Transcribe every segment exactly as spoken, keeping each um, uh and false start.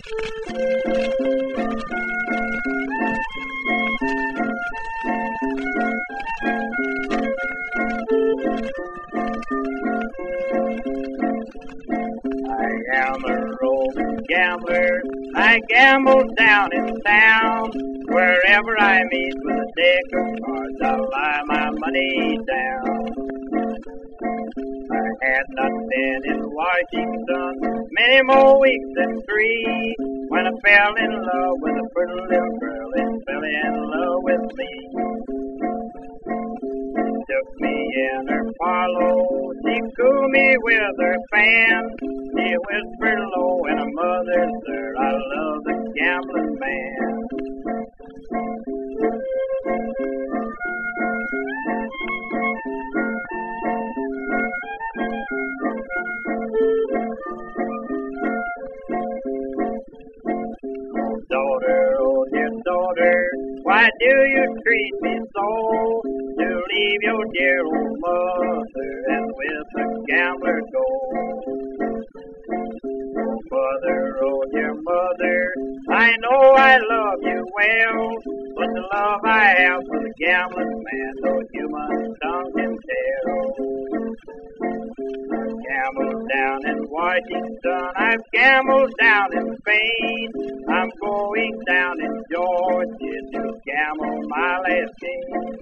I am a roving gambler, I gamble down in town. Wherever I meet with a deck of cards, I'll lie my money down. I had not been in Washington many more weeks than three when I fell in love with a pretty little girl and fell in love with me. She took me in her parlor, she cooled me with her fan. She whispered low in her mother's ear, I love the gambling man. Daughter, oh dear daughter, why do you treat me so? To leave your dear old mother and with the gambler go. Oh mother, oh dear mother, I know I love you well, but the love I have for the gambling man, no human tongue can tell. I've gambled down in Washington, I've gambled down in Spain, I'm going down in Georgia to gamble my last game.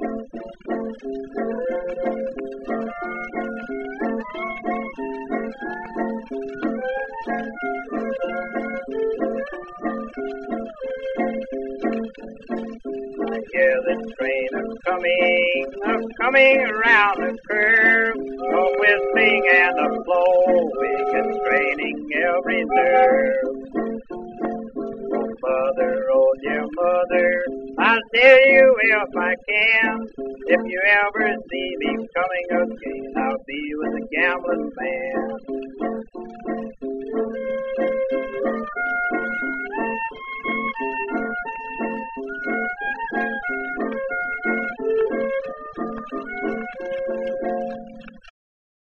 I hear the train a-coming, a-coming around the curve, a whistling and a blowing and straining every nerve. Oh mother, oh dear mother, I'll tell you if I can, if you ever see me coming again, I'll be with the gambling man.